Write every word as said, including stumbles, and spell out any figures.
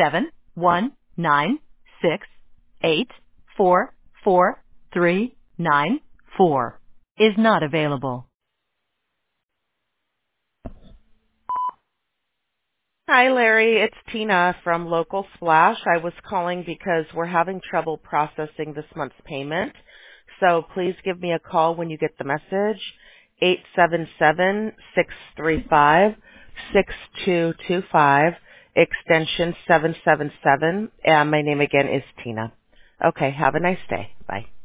seven one nine six eight four four three nine four is not available. Hi, Larry. It's Tina from Local Splash. I was calling because we're having trouble processing this month's payment. So please give me a call when you get the message. eight seven seven, six three five, six two two five, extension seven seven seven. And my name again is Tina. Okay, have a nice day. Bye.